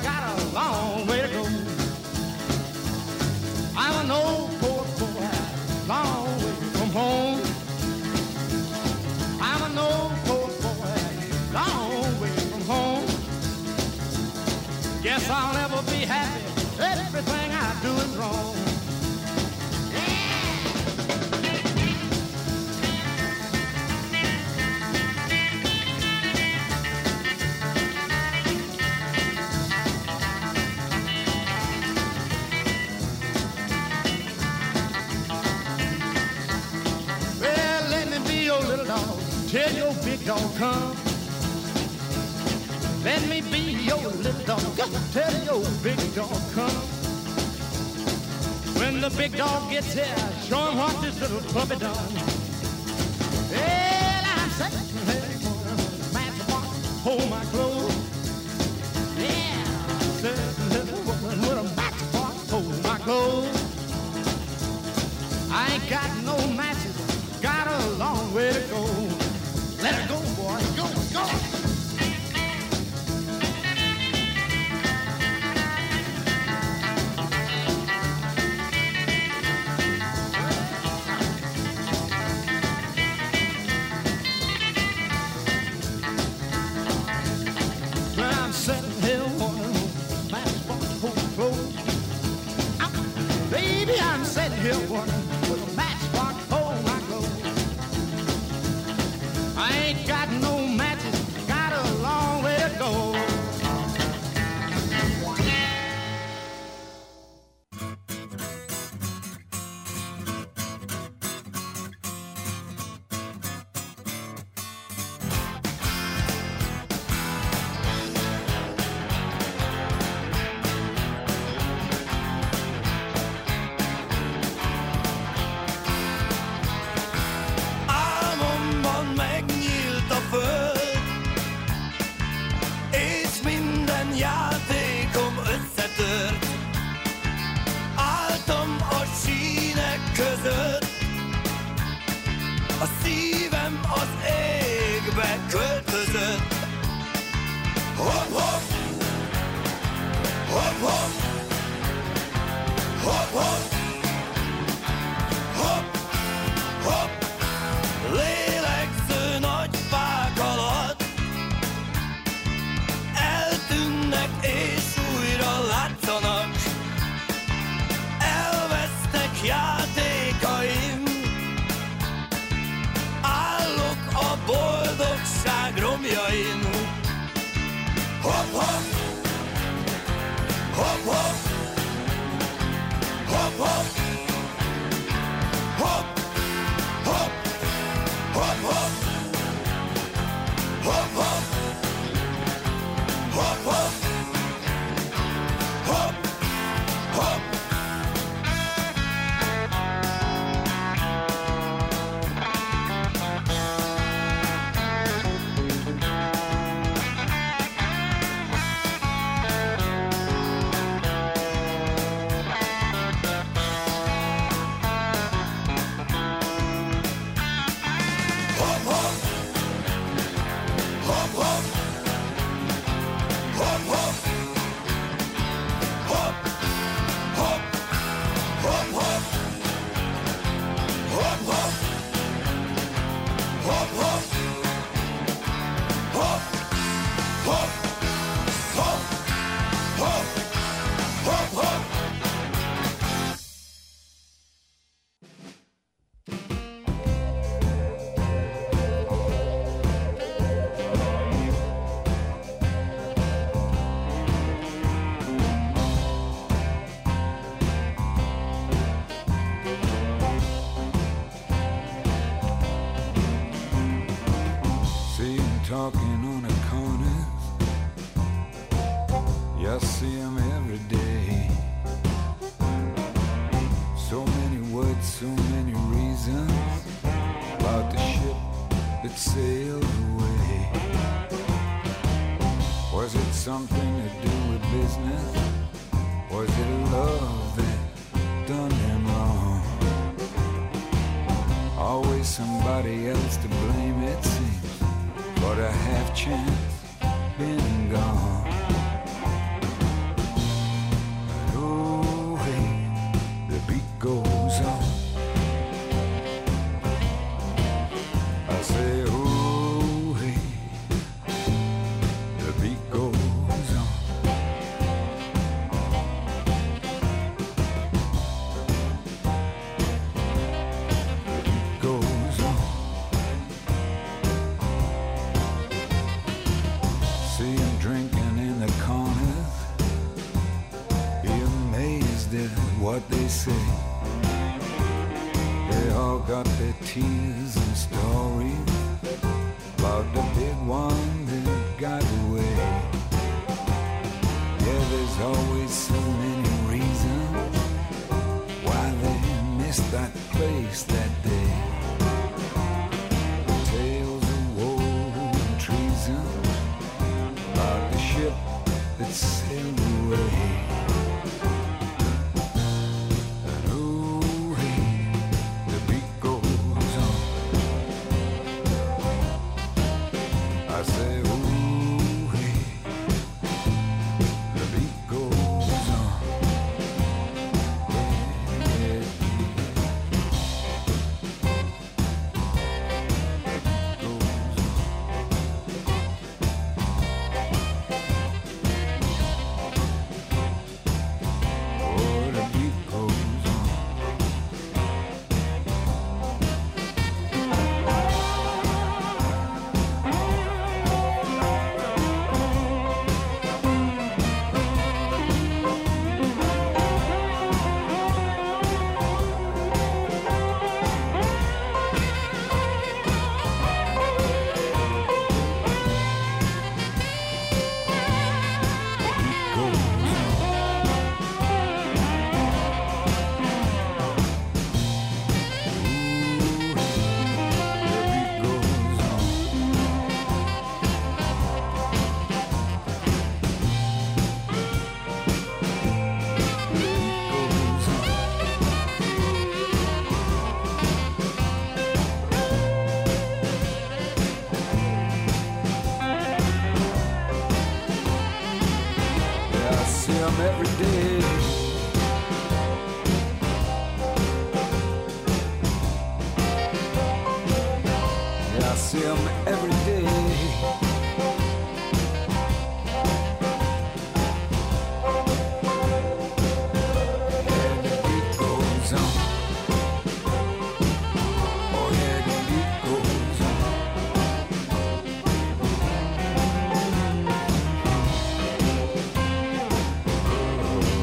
got a long way to go. I'm an old poor boy, long way from home. I'm an old poor boy, long way from home. Guess I'll never be happy. Everything I do is wrong. Tell your big dog come. Let me be your little dog. Tell your big dog come. When the big dog gets here, show him what this little puppy done. Well, I'm saying, hey, matchbox, hold my clothes. Yeah, certain little woman with a matchbox, hold my clothes. I ain't got no matches, got a long way to go. Let her go, boy. Go, go. Well, I'm sitting here wondering, matchbox hold clothes. Baby, I'm sitting here wondering, with a matchbox hold my clothes. I ain't got no matches, got a long way to go. A szívem az égbe költözött. Hopp, hopp, hopp, hopp, hopp, hopp, hopp, hopp. Lélegző nagy fák alatt eltűnnek és újra látszanak. Elvesztek játékaim, a boldogság romjain. Hopp, hopp, hopp, hopp, hopp, hopp, hopp, hopp, hopp, hopp, hopp, hopp, hopp, hopp, hopp, hopp. Talking on the corners, you see them every day. So many words, so many reasons about the ship that sailed away. Was it something to do with business? Was it love that done him wrong? Always somebody else to blame, it seems. But a half chance, been gone. what they say. They all got their tears and stories about the big one that got away. Yeah, there's always so many reasons why they missed that place that day. The tales of woe and treason about the ship that sailed away. And ooh, hey, the beat goes on. I say, ooh, hey, the beat goes on. Yeah, yeah, oh, the beat goes on. Yeah, I see 'em every day. Yeah, I see 'em every day. Yeah, the beat goes on. Oh yeah, the beat goes on. Oh,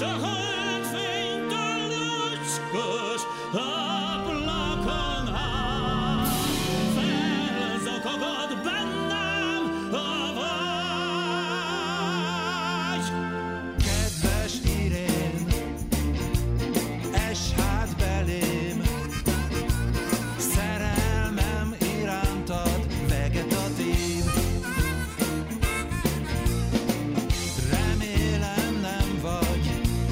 s a holdfénytől lucskos ablakon áll. Felzokogott bennem a vágy. Kedves Irén, ess hát belém, szerelmem irántad vegetatív. Remélem nem vagy,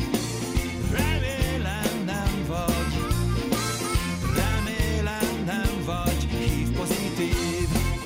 remélem nem vagy, remélem nem vagy HIV pozitív.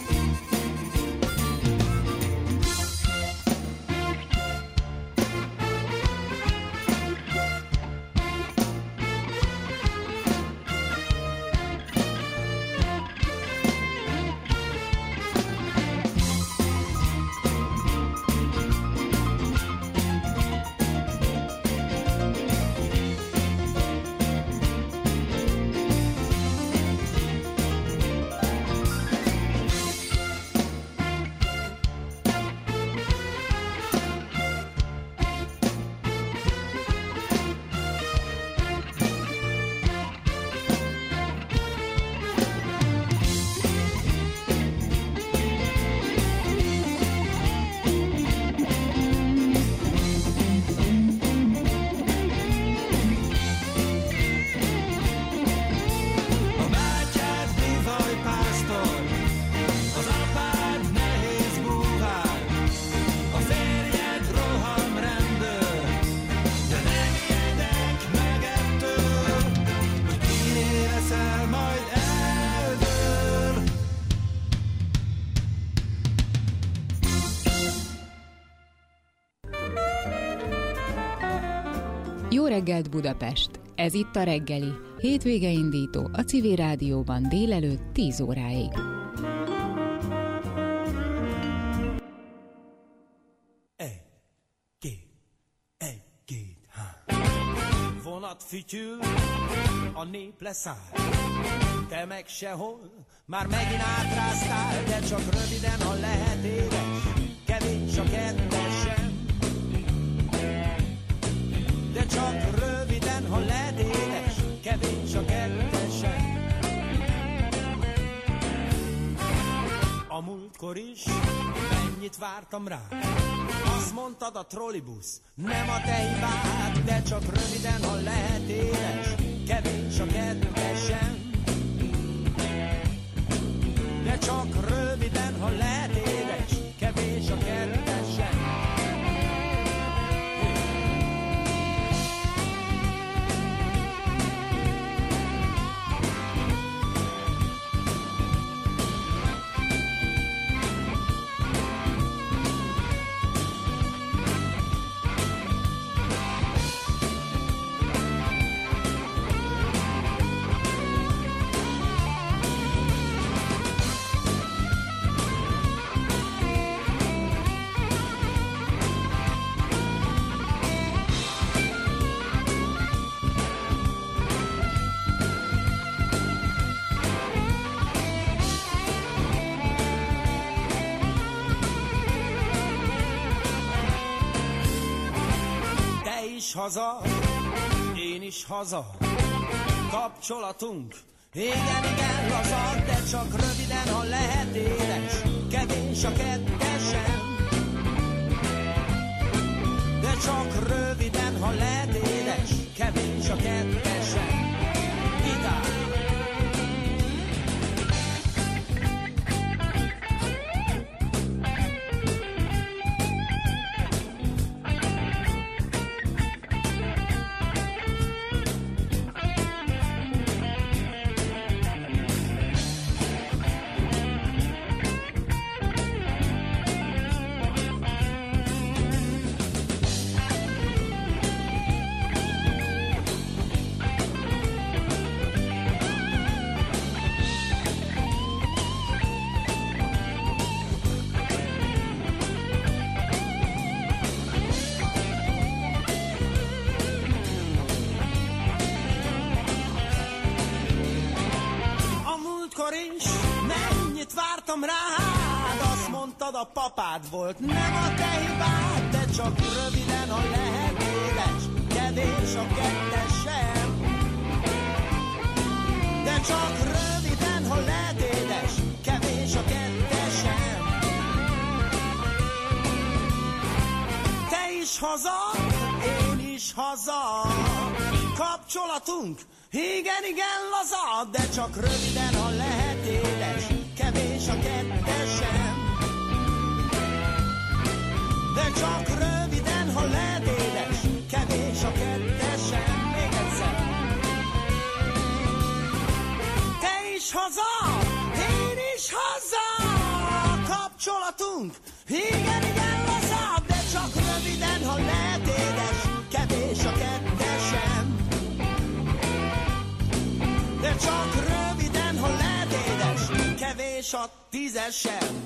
A bátyád bivajpásztor, az apád nehéz búvár, a férjed rohamrendőr, de nem ijedek meg ettől, hogy kiné leszel, majd eldől. Jó reggelt Budapest! Ez itt a reggeli, hétvége indító a Civil Rádióban délelőtt 10 óráig. Egy-két, vonat fütyül, a nép leszáll. Te meg sehol, már megint átráztál, de csak röviden, ha lehet édes, kevés a kettesen. De csak röviden, ha lehet édes, kevés a kettesen. A múltkor is mennyit vártam rá, azt mondtad a trollibusz, nem a te hibád, de csak röviden, ha lehet édes, kevés a kettesen. De csak röviden, ha lehet édes, kevés a kettesen. Haza, én is haza, kapcsolatunk, igen, igen, laza, de csak röviden, ha lehet édes, kevés a kettesen. De csak röviden, ha lehet édes, kevés a kettesen. Gitár! A papád volt, nem a te hibád, de csak röviden, ha lehet édes, kevés a kettes sem. De csak röviden, ha lehet édes, kevés a kettes sem. Te is haza, én is haza, kapcsolatunk, igen, igen, laza, de csak röviden, ha lehet édes, kevés a kettes sem. De csak röviden, ha lehet édes, kevés a kettes sem. Még egyszer. Te is haza, én is haza, kapcsolatunk, igen, igen, laza, de csak röviden, ha lehet édes, kevés a kettes sem. De csak röviden, ha lehet édes, kevés a tízes sem.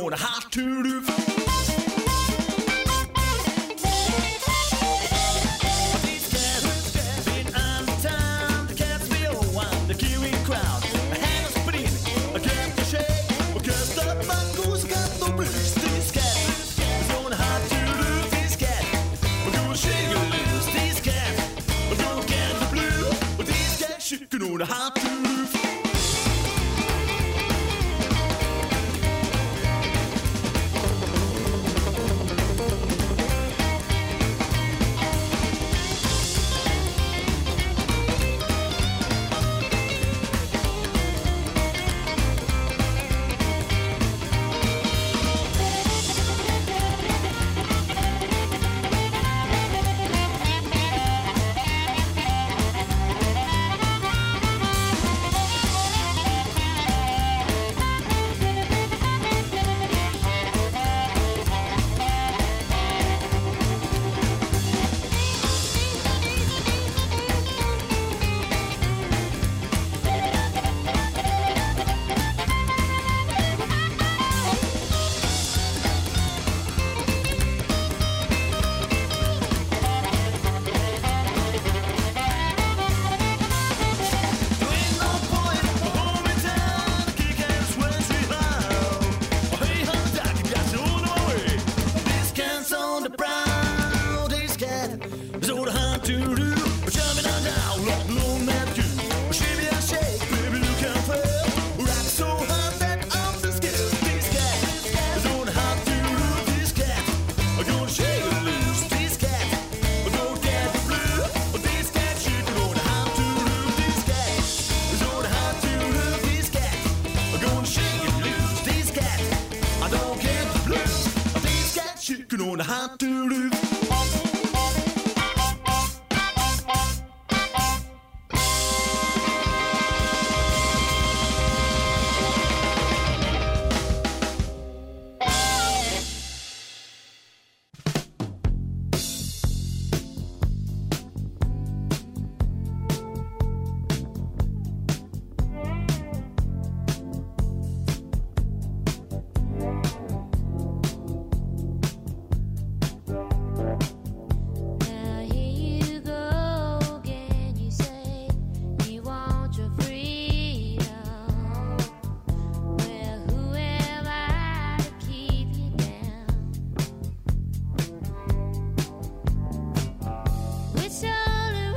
on the hot to roof. These cats been on the town, the cats be on the queuing crowd. A hand is spinning, a cat to shake, because the mongoose got the blues. These cats is on the hot to roof. These cats are gonna shake a loose. These cats are gonna get the blue. These cats shaking on the hot to roof.